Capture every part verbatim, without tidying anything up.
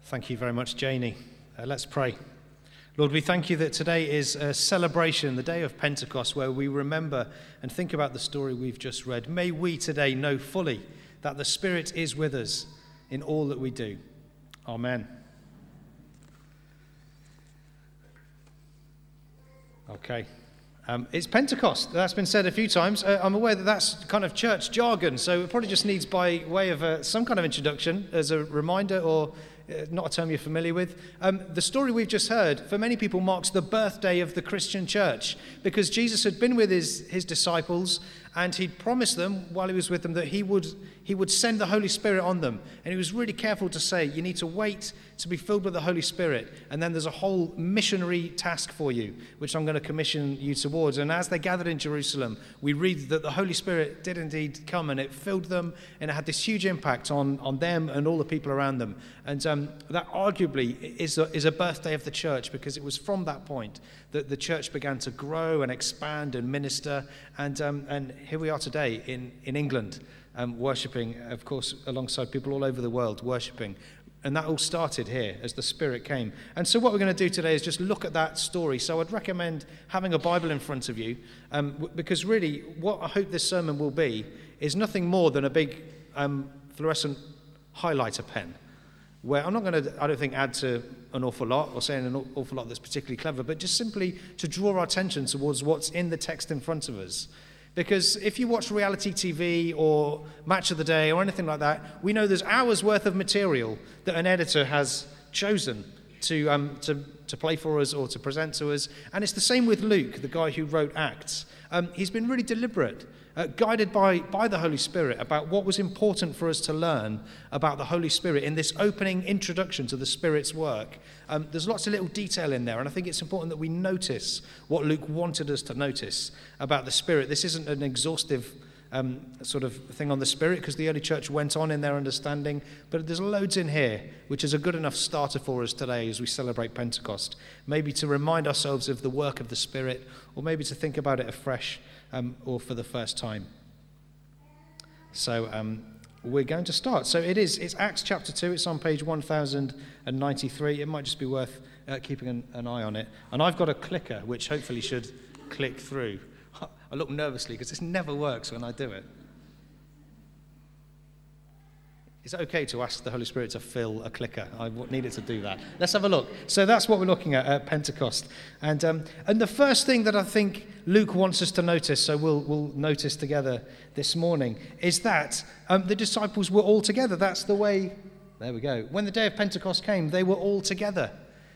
Thank you very much, Janie. Uh, let's pray. Lord, we thank you that today is a celebration, the day of Pentecost, where we remember and think about the story we've just read. May we today know fully that the Spirit is with us in all that we do. Amen. Okay. Um, it's Pentecost. That's been said a few times. Uh, I'm aware that that's kind of church jargon, so it probably just needs by way of uh, some kind of introduction as a reminder, or uh, not a term you're familiar with. Um, the story we've just heard, for many people, marks the birthday of the Christian church, because Jesus had been with his, his disciples, and he'd promised them while he was with them that he would he would send the Holy Spirit on them. And he was really careful to say, you need to wait to be filled with the Holy Spirit, and then there's a whole missionary task for you, which I'm going to commission you towards. And as they gathered in Jerusalem, we read that the Holy Spirit did indeed come, and it filled them, and it had this huge impact on, on them and all the people around them. And um, that arguably is a, is a birthday of the church, because it was from that point that the church began to grow and expand and minister. And um, and here we are today in, in England, um, worshipping, of course, alongside people all over the world, worshipping. And that all started here as the Spirit came. And so what we're going to do today is just look at that story. So I'd recommend having a Bible in front of you, um, because really what I hope this sermon will be is nothing more than a big um, fluorescent highlighter pen, where I'm not going to, I don't think, add to an awful lot or say an awful lot that's particularly clever, but just simply to draw our attention towards what's in the text in front of us. Because if you watch reality T V or Match of the Day or anything like that, we know there's hours worth of material that an editor has chosen to um, to, to play for us or to present to us. And it's the same with Luke, the guy who wrote Acts. Um, he's been really deliberate, uh, guided by, by the Holy Spirit about what was important for us to learn about the Holy Spirit in this opening introduction to the Spirit's work. Um, there's lots of little detail in there, and I think it's important that we notice what Luke wanted us to notice about the Spirit. This isn't an exhaustive um, sort of thing on the Spirit, because the early church went on in their understanding, but there's loads in here, which is a good enough starter for us today as we celebrate Pentecost. Maybe to remind ourselves of the work of the Spirit, or maybe to think about it afresh um, or for the first time. So um, we're going to start. So it is, it's Acts chapter two. It's on page one thousand ninety-three. It might just be worth uh, keeping an, an eye on it. And I've got a clicker, which hopefully should click through. I look nervously because this never works when I do it. Is it okay to ask the Holy Spirit to fill a clicker? I need it to do that. Let's have a look. So that's what we're looking at at Pentecost. And um, and the first thing that I think Luke wants us to notice, so we'll we'll notice together this morning, is that um, the disciples were all together. That's the way, there we go. When the day of Pentecost came, they were all together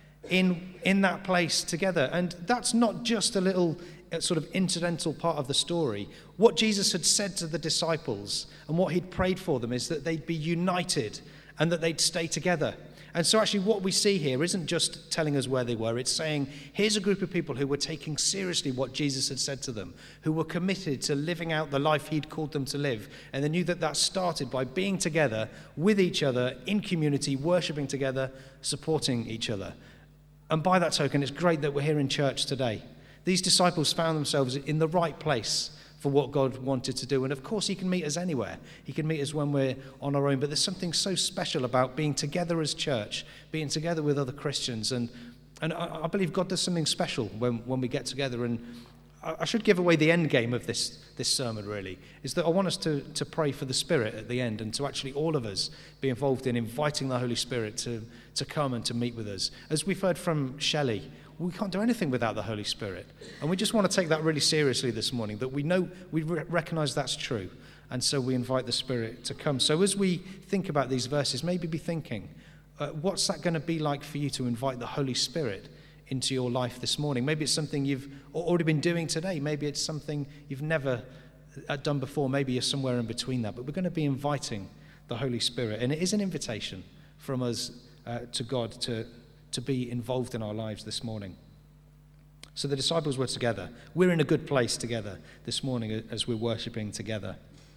in in that place together. And that's not just a little sort of incidental part of the story. What Jesus had said to the disciples and what he'd prayed for them is that they'd be united and that they'd stay together. And so actually what we see here isn't just telling us where they were. It's saying, here's a group of people who were taking seriously what Jesus had said to them, who were committed to living out the life he'd called them to live. And they knew that that started by being together with each other in community, worshipping together, supporting each other. And by that token, it's great that we're here in church today. These disciples found themselves in the right place for what God wanted to do. And of course, he can meet us anywhere. He can meet us when we're on our own. But there's something so special about being together as church, being together with other Christians. And and I, I believe God does something special when, when we get together. And I, I should give away the end game of this, this sermon, really, is that I want us to, to pray for the Spirit at the end, and to actually all of us be involved in inviting the Holy Spirit to, to come and to meet with us. As we've heard from Shelley, we can't do anything without the Holy Spirit. And we just want to take that really seriously this morning, that we know, we re- recognize that's true. And so we invite the Spirit to come. So as we think about these verses, maybe be thinking, uh, what's that going to be like for you to invite the Holy Spirit into your life this morning? Maybe it's something you've already been doing today. Maybe it's something you've never done before. Maybe you're somewhere in between that. But we're going to be inviting the Holy Spirit. And it is an invitation from us uh, to God to to be involved in our lives this morning. So the disciples were together. We're in a good place together this morning as we're worshipping together.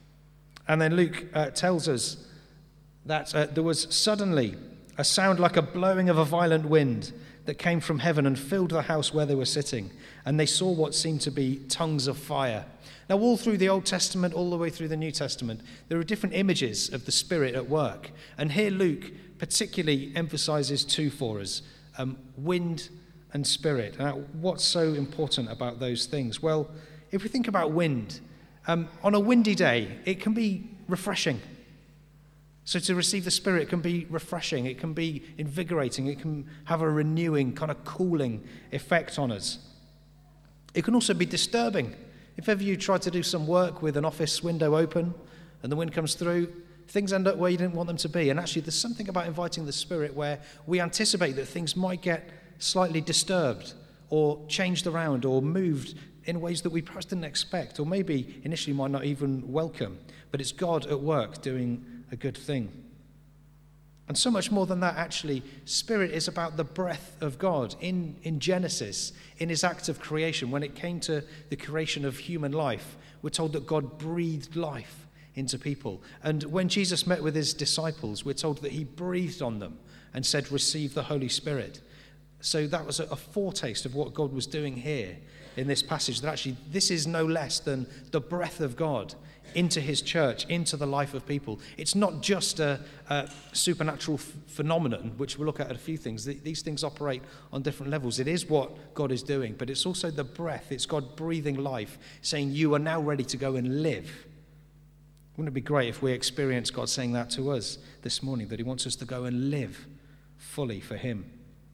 And then Luke uh, tells us that uh, there was suddenly a sound like a blowing of a violent wind, that came from heaven and filled the house where they were sitting, and they saw what seemed to be tongues of fire. Now, all through the Old Testament, all the way through the New Testament, there are different images of the Spirit at work. And here Luke particularly emphasizes two for us, um, wind and spirit. Now, what's so important about those things? Well, if we think about wind, um, on a windy day, it can be refreshing. So to receive the Spirit can be refreshing, it can be invigorating, it can have a renewing, kind of cooling effect on us. It can also be disturbing. If ever you try to do some work with an office window open and the wind comes through, things end up where you didn't want them to be. And actually there's something about inviting the Spirit where we anticipate that things might get slightly disturbed or changed around or moved in ways that we perhaps didn't expect or maybe initially might not even welcome. But it's God at work doing a good thing. And so much more than that, actually, Spirit is about the breath of God. In, in Genesis, in his act of creation, when it came to the creation of human life, we're told that God breathed life into people. And when Jesus met with his disciples, we're told that he breathed on them and said, receive the Holy Spirit. So that was a, a foretaste of what God was doing here in this passage, that actually this is no less than the breath of God into his church, into the life of people. It's not just a, a supernatural f- phenomenon, which we'll look at a few things. Th- these things operate on different levels. It is what God is doing, but it's also the breath. It's God breathing life, saying, you are now ready to go and live. Wouldn't it be great if we experienced God saying that to us this morning, that he wants us to go and live fully for him?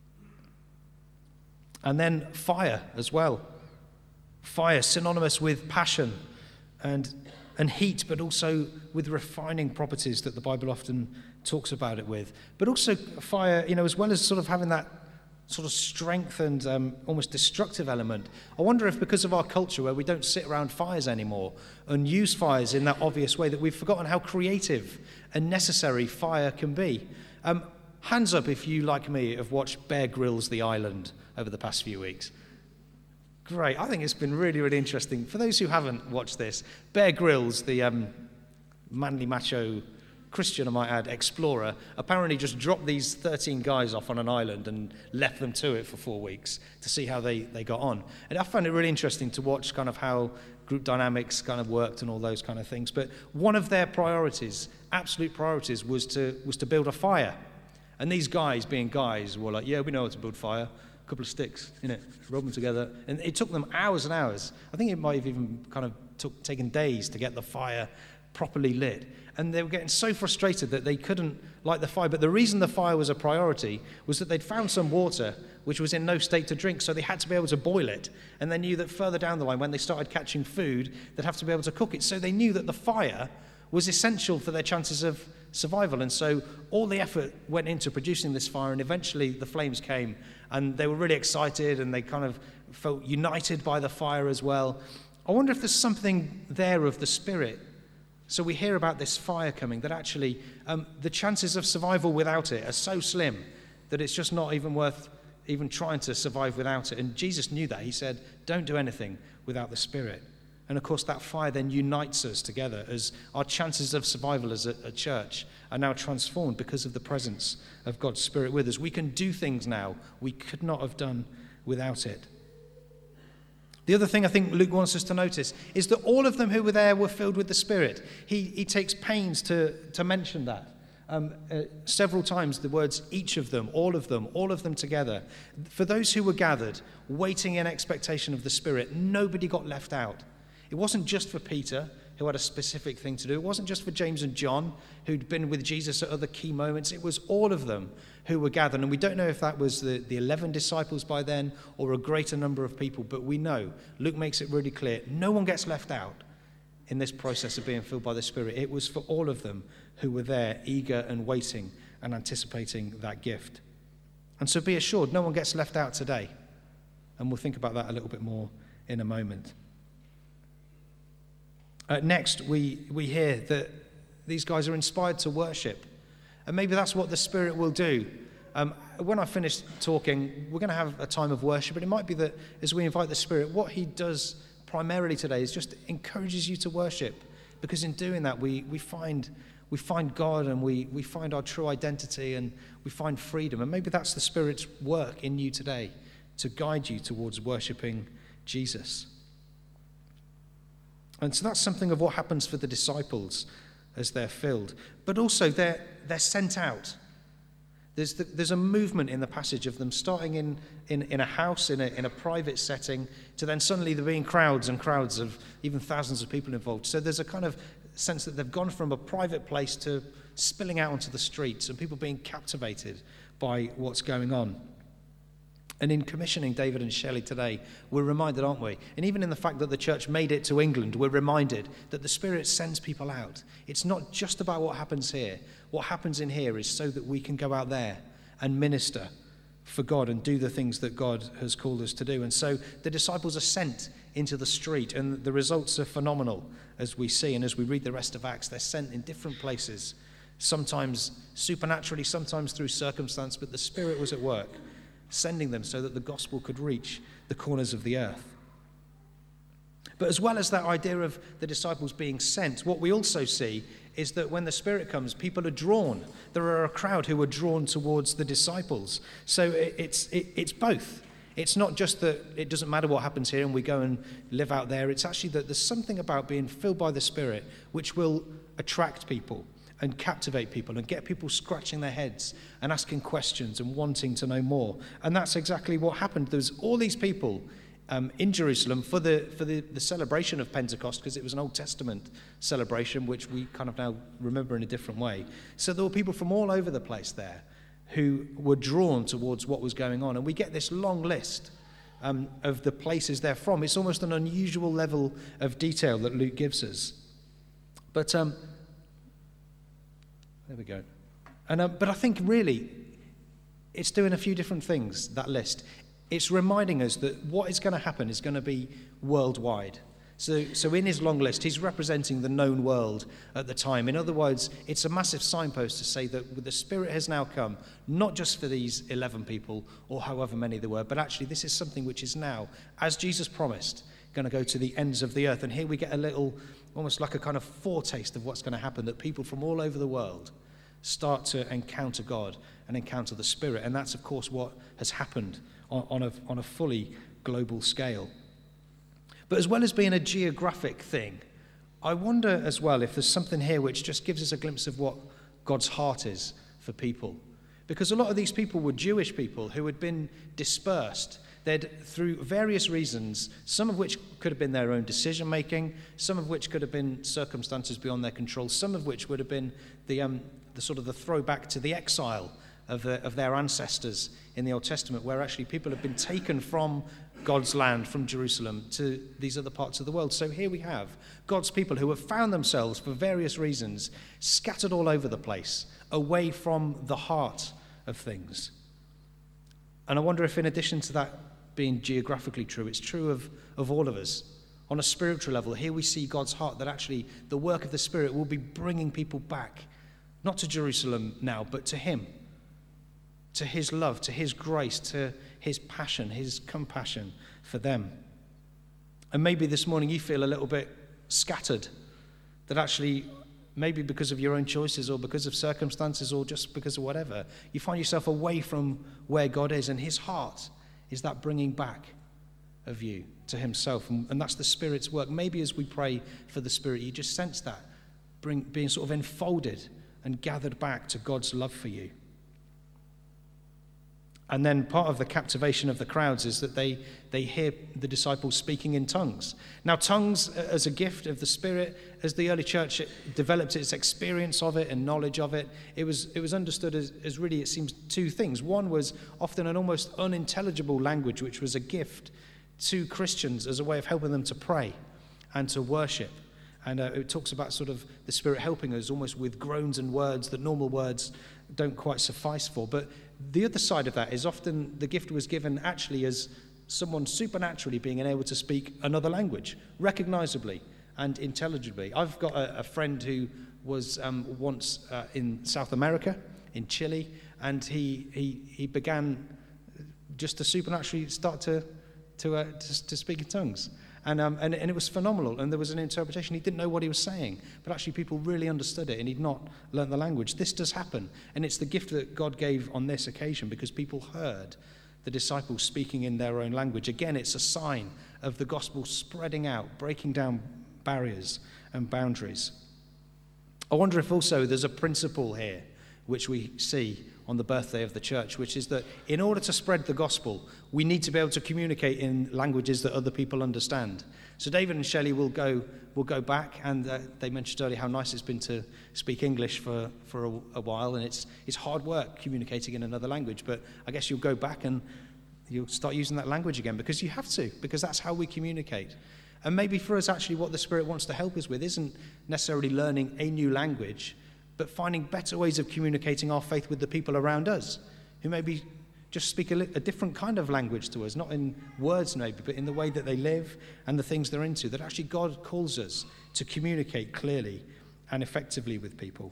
And then fire as well. Fire, synonymous with passion and and heat, but also with refining properties that the Bible often talks about it with. But also fire, you know, as well as sort of having that sort of strength and um, almost destructive element. I wonder if because of our culture where we don't sit around fires anymore and use fires in that obvious way, that we've forgotten how creative and necessary fire can be. Um, hands up if you, like me, have watched Bear Grylls The Island over the past few weeks. Great. I think it's been really, really interesting. For those who haven't watched this, Bear Grylls, the um, manly macho Christian, I might add, explorer, apparently just dropped these thirteen guys off on an island and left them to it for four weeks to see how they, they got on. And I found it really interesting to watch kind of how group dynamics kind of worked and all those kind of things. But one of their priorities, absolute priorities, was to was to build a fire. And these guys, being guys, were like, yeah, we know how to build fire. Couple of sticks in it, rub them together, and it took them hours and hours. I think it might have even kind of took taken days to get the fire properly lit. And they were getting so frustrated that they couldn't light the fire. But the reason the fire was a priority was that they'd found some water which was in no state to drink, so they had to be able to boil it. And they knew that further down the line, when they started catching food, they'd have to be able to cook it. So they knew that the fire was essential for their chances of survival. And so all the effort went into producing this fire, and eventually the flames came, and they were really excited, and they kind of felt united by the fire as well. I wonder if there's something there of the Spirit. So we hear about this fire coming, that actually um, the chances of survival without it are so slim that it's just not even worth even trying to survive without it. And Jesus knew that. He said, don't do anything without the Spirit. And of course, that fire then unites us together as our chances of survival as a, a church are now transformed because of the presence of God's Spirit with us. We can do things now we could not have done without it. The other thing I think Luke wants us to notice is that all of them who were there were filled with the Spirit. He, he takes pains to, to mention that. Um, uh, several times the words each of them, all of them, all of them together. For those who were gathered, waiting in expectation of the Spirit, nobody got left out. It wasn't just for Peter, who had a specific thing to do. It wasn't just for James and John, who'd been with Jesus at other key moments. It was all of them who were gathered. And we don't know if that was the, the eleven disciples by then or a greater number of people, but we know. Luke makes it really clear. No one gets left out in this process of being filled by the Spirit. It was for all of them who were there, eager and waiting and anticipating that gift. And so be assured, no one gets left out today. And we'll think about that a little bit more in a moment. Uh, next, we, we hear that these guys are inspired to worship. And maybe that's what the Spirit will do. Um, when I finish talking, we're going to have a time of worship, but it might be that as we invite the Spirit, what he does primarily today is just encourages you to worship. Because in doing that, we, we find we find God and we, we find our true identity and we find freedom. And maybe that's the Spirit's work in you today, to guide you towards worshipping Jesus. And so that's something of what happens for the disciples as they're filled. But also they're, they're sent out. There's, the, there's a movement in the passage of them starting in, in, in a house, in a, in a private setting, to then suddenly there being crowds and crowds of even thousands of people involved. So there's a kind of sense that they've gone from a private place to spilling out onto the streets and people being captivated by what's going on. And in commissioning David and Shelley today, we're reminded, aren't we? And even in the fact that the church made it to England, we're reminded that the Spirit sends people out. It's not just about what happens here. What happens in here is so that we can go out there and minister for God and do the things that God has called us to do. And so the disciples are sent into the street, and the results are phenomenal, as we see. And as we read the rest of Acts, they're sent in different places, sometimes supernaturally, sometimes through circumstance, but the Spirit was at work, sending them so that the gospel could reach the corners of the earth. But as well as that idea of the disciples being sent, what we also see is that when the Spirit comes, people are drawn. There are a crowd who are drawn towards the disciples. So it's it, it's both. It's not just that it doesn't matter what happens here and we go and live out there. It's actually that there's something about being filled by the Spirit which will attract people and captivate people and get people scratching their heads and asking questions and wanting to know more. And that's exactly what happened. There's all these people um, in Jerusalem for the for the, the celebration of Pentecost, because it was an Old Testament celebration, which we kind of now remember in a different way. So there were people from all over the place there who were drawn towards what was going on. And we get this long list um, of the places they're from. It's almost an unusual level of detail that Luke gives us. But... Um, There we go. And uh, but I think really it's doing a few different things, that list. It's reminding us that what is going to happen is going to be worldwide. So, so in his long list, he's representing the known world at the time. In other words, it's a massive signpost to say that the Spirit has now come, not just for these eleven people or however many there were, but actually this is something which is now, as Jesus promised, going to go to the ends of the earth. And here we get a little, almost like a kind of foretaste of what's going to happen, that people from all over the world start to encounter God and encounter the Spirit. And that's, of course, what has happened on, on, a, on a fully global scale. But as well as being a geographic thing, I wonder as well if there's something here which just gives us a glimpse of what God's heart is for people. Because a lot of these people were Jewish people who had been dispersed. They'd, through various reasons, some of which could have been their own decision-making, some of which could have been circumstances beyond their control, some of which would have been the, um, the sort of the throwback to the exile of, the, of their ancestors in the Old Testament, where actually people have been taken from God's land, from Jerusalem, to these other parts of the world. So here we have God's people who have found themselves, for various reasons, scattered all over the place, away from the heart of things. And I wonder if, in addition to that being geographically true, it's true of, of all of us. On a spiritual level, here we see God's heart, that actually the work of the Spirit will be bringing people back, not to Jerusalem now, but to him, to his love, to his grace, to his passion, his compassion for them. And maybe this morning you feel a little bit scattered, that actually maybe because of your own choices or because of circumstances or just because of whatever, you find yourself away from where God is, and his heart is that bringing back of you to himself. And, and that's the Spirit's work. Maybe as we pray for the Spirit, you just sense that bring, being sort of enfolded and gathered back to God's love for you. And then part of the captivation of the crowds is that they, they hear the disciples speaking in tongues. Now, tongues as a gift of the Spirit, as the early church developed its experience of it and knowledge of it, it was, it was understood as, as really, it seems, two things. One was often an almost unintelligible language, which was a gift to Christians as a way of helping them to pray and to worship. And uh, it talks about sort of the Spirit helping us almost with groans and words that normal words don't quite suffice for. But the other side of that is often the gift was given actually as someone supernaturally being able to speak another language, recognizably and intelligibly. I've got a, a friend who was um, once uh, in South America, in Chile, and he he, he began just to supernaturally start to to, uh, to to speak in tongues. And, um, and, and it was phenomenal, and there was an interpretation. He didn't know what he was saying, but actually people really understood it, and he'd not learnt the language. This does happen, and it's the gift that God gave on this occasion because people heard the disciples speaking in their own language. Again, it's a sign of the gospel spreading out, breaking down barriers and boundaries. I wonder if also there's a principle here which we see on the birthday of the church, which is that in order to spread the gospel, we need to be able to communicate in languages that other people understand. So David and Shelley will go will go back, and uh, they mentioned earlier how nice it's been to speak English for, for a, a while, and it's it's hard work communicating in another language, but I guess you'll go back and you'll start using that language again because you have to, because that's how we communicate. And maybe for us, actually, what the Spirit wants to help us with isn't necessarily learning a new language, but finding better ways of communicating our faith with the people around us who maybe just speak a, li- a different kind of language to us, not in words maybe, but in the way that they live and the things they're into, that actually God calls us to communicate clearly and effectively with people.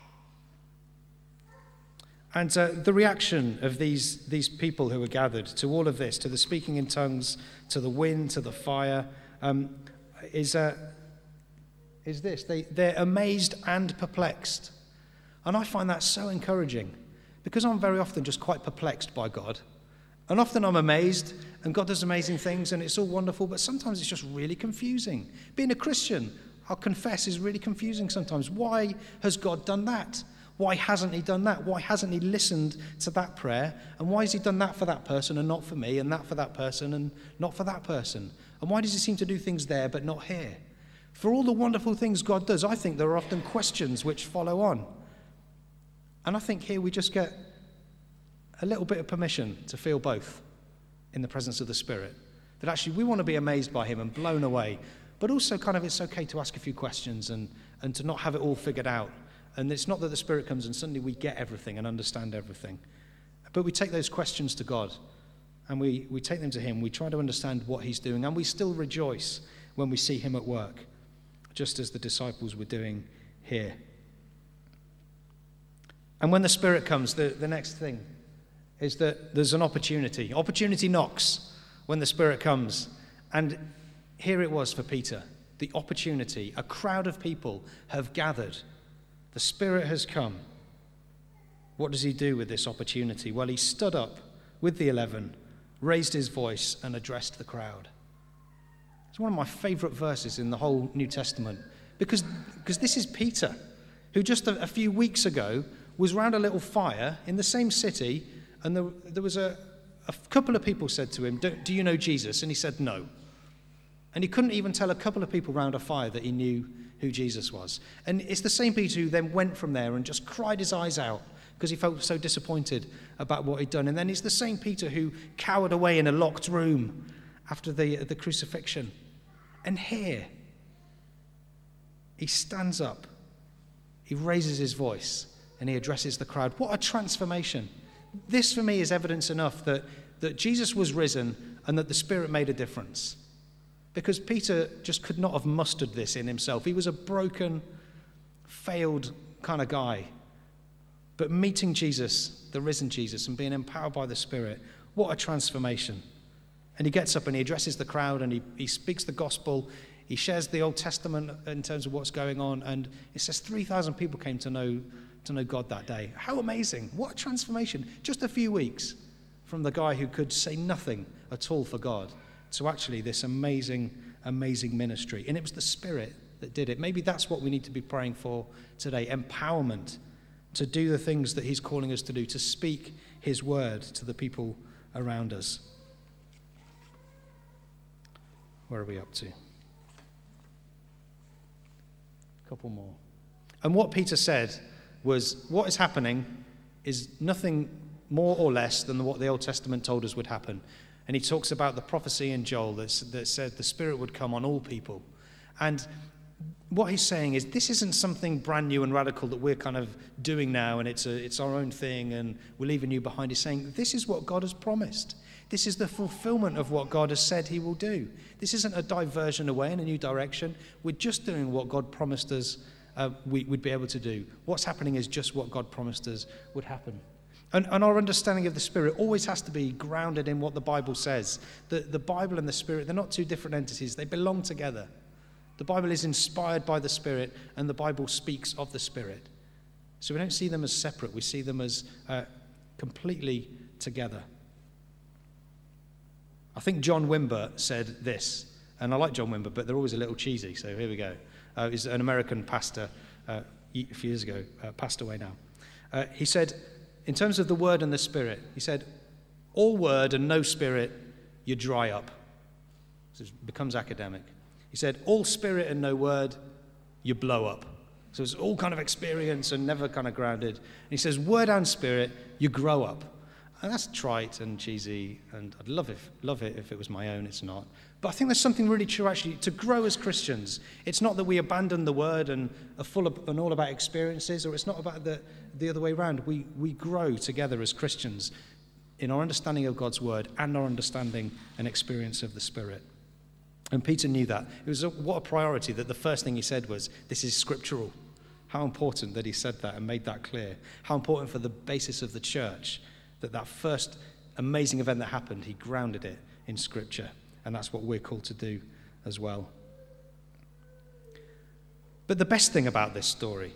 And uh, the reaction of these, these people who were gathered to all of this, to the speaking in tongues, to the wind, to the fire, um, is... Uh, is this. They, they're amazed and perplexed. And I find that so encouraging because I'm very often just quite perplexed by God. And often I'm amazed and God does amazing things and it's all wonderful, but sometimes it's just really confusing. Being a Christian, I'll confess, is really confusing sometimes. Why has God done that? Why hasn't he done that? Why hasn't he listened to that prayer? And why has he done that for that person and not for me, and that for that person and not for that person? And why does he seem to do things there but not here? For all the wonderful things God does, I think there are often questions which follow on. And I think here we just get a little bit of permission to feel both in the presence of the Spirit. That actually we want to be amazed by him and blown away, but also kind of it's okay to ask a few questions and, and to not have it all figured out. And it's not that the Spirit comes and suddenly we get everything and understand everything. But we take those questions to God and we, we take them to him. We try to understand what he's doing, and we still rejoice when we see him at work, just as the disciples were doing here. And when the Spirit comes, the, the next thing is that there's an opportunity. Opportunity knocks when the Spirit comes. And here it was for Peter, the opportunity. A crowd of people have gathered. The Spirit has come. What does he do with this opportunity? Well, he stood up with the eleven, raised his voice, and addressed the crowd. It's one of my favorite verses in the whole New Testament because, because this is Peter, who just a, a few weeks ago was round a little fire in the same city, and there, there was a, a couple of people said to him, do, do you know Jesus? And he said no. And he couldn't even tell a couple of people round a fire that he knew who Jesus was. And it's the same Peter who then went from there and just cried his eyes out because he felt so disappointed about what he'd done. And then he's the same Peter who cowered away in a locked room after the, the crucifixion. And here, he stands up, he raises his voice, and he addresses the crowd. What a transformation. This, for me, is evidence enough that, that Jesus was risen and that the Spirit made a difference. Because Peter just could not have mustered this in himself. He was a broken, failed kind of guy. But meeting Jesus, the risen Jesus, and being empowered by the Spirit, what a transformation. And he gets up and he addresses the crowd and he, he speaks the gospel. He shares the Old Testament in terms of what's going on. And it says three thousand people came to know, to know God that day. How amazing. What a transformation. Just a few weeks from the guy who could say nothing at all for God to actually this amazing, amazing ministry. And it was the Spirit that did it. Maybe that's what we need to be praying for today. Empowerment to do the things that he's calling us to do, to speak his word to the people around us. Where are we up to? A couple more. And what Peter said was, what is happening is nothing more or less than what the Old Testament told us would happen. And he talks about the prophecy in Joel that, that said the Spirit would come on all people. And what he's saying is this isn't something brand new and radical that we're kind of doing now and it's a, it's our own thing and we're leaving you behind. He's saying this is what God has promised. This is the fulfillment of what God has said he will do. This isn't a diversion away in a new direction. We're just doing what God promised us uh, we would be able to do. What's happening is just what God promised us would happen. And, and our understanding of the Spirit always has to be grounded in what the Bible says. The, the Bible and the Spirit, they're not two different entities. They belong together. The Bible is inspired by the Spirit, and the Bible speaks of the Spirit. So we don't see them as separate. We see them as uh, completely together. I think John Wimber said this, and I like John Wimber, but they're always a little cheesy, so here we go. Uh, he's an American pastor uh, a few years ago, uh, passed away now. Uh, he said, in terms of the Word and the Spirit, he said, all Word and no Spirit, you dry up. So it becomes academic. He said, all Spirit and no Word, you blow up. So it's all kind of experience and never kind of grounded. And he says, Word and Spirit, you grow up. And that's trite and cheesy, and I'd love it, love it if it was my own. It's not. But I think there's something really true, actually, to grow as Christians. It's not that we abandon the Word and are full of, and all about experiences, or it's not about the, the other way around. We, we grow together as Christians in our understanding of God's Word and our understanding and experience of the Spirit. And Peter knew that. It was a, what a priority that the first thing he said was, this is scriptural. How important that he said that and made that clear. How important for the basis of the church that that first amazing event that happened, he grounded it in Scripture. And that's what we're called to do as well. But the best thing about this story,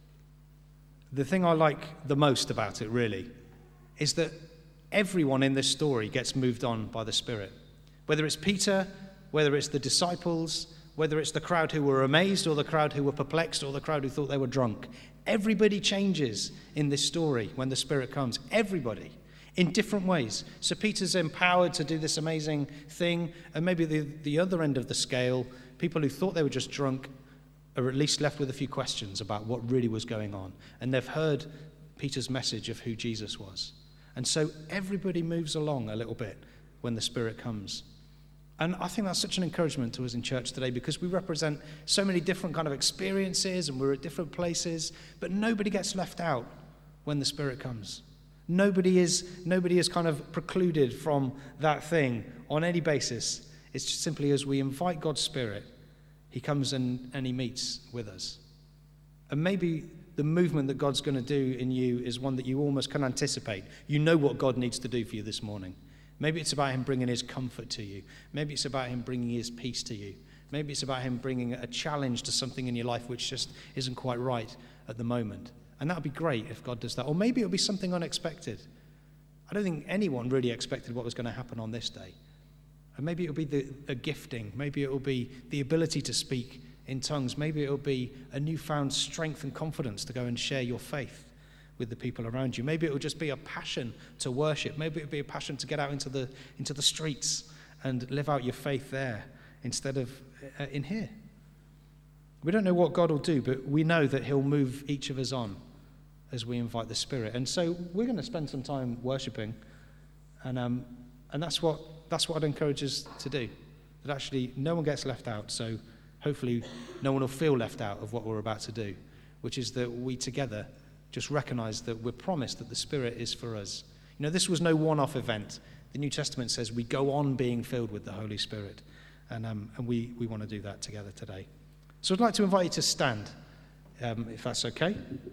the thing I like the most about it really, is that everyone in this story gets moved on by the Spirit. Whether it's Peter, whether it's the disciples, whether it's the crowd who were amazed or the crowd who were perplexed or the crowd who thought they were drunk. Everybody changes in this story when the Spirit comes. Everybody. In different ways. So Peter's empowered to do this amazing thing, and maybe the, the other end of the scale, people who thought they were just drunk are at least left with a few questions about what really was going on. And they've heard Peter's message of who Jesus was. And so everybody moves along a little bit when the Spirit comes. And I think that's such an encouragement to us in church today, because we represent so many different kind of experiences and we're at different places, but nobody gets left out when the Spirit comes. Nobody is nobody is kind of precluded from that thing on any basis. It's just simply as we invite God's Spirit, he comes and, and he meets with us. And maybe the movement that God's going to do in you is one that you almost can anticipate. You know what God needs to do for you this morning. Maybe it's about him bringing his comfort to you. Maybe it's about him bringing his peace to you. Maybe it's about him bringing a challenge to something in your life which just isn't quite right at the moment. And that would be great if God does that. Or maybe it'll be something unexpected. I don't think anyone really expected what was going to happen on this day. And maybe it'll be the, a gifting. Maybe it'll be the ability to speak in tongues. Maybe it'll be a newfound strength and confidence to go and share your faith with the people around you. Maybe it'll just be a passion to worship. Maybe it'll be a passion to get out into the into the streets and live out your faith there instead of uh, in here. We don't know what God will do, but we know that he'll move each of us on as we invite the Spirit. And so we're going to spend some time worshiping, and um, and that's what that's what I'd encourage us to do. That actually no one gets left out. So hopefully no one will feel left out of what we're about to do, which is that we together just recognize that we're promised that the Spirit is for us. You know, this was no one-off event. The New Testament says we go on being filled with the Holy Spirit, and um, and we we want to do that together today. So I'd like to invite you to stand, um, if that's okay.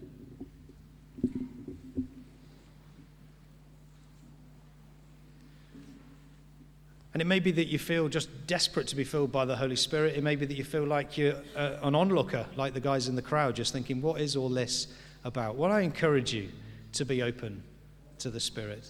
And it may be that you feel just desperate to be filled by the Holy Spirit. It may be that you feel like you're uh, an onlooker, like the guys in the crowd, just thinking, what is all this about? Well, I encourage you to be open to the Spirit.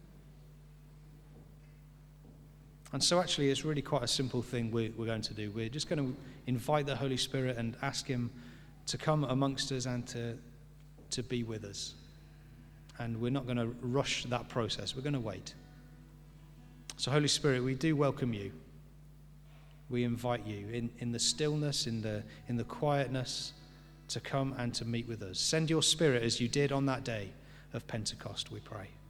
And so actually it's really quite a simple thing we're, we're going to do. We're just going to invite the Holy Spirit and ask him to come amongst us and to, to be with us. And we're not going to rush that process. We're going to wait. So Holy Spirit, we do welcome you. We invite you in, in the stillness, in the in the quietness, to come and to meet with us. Send your Spirit as you did on that day of Pentecost, we pray.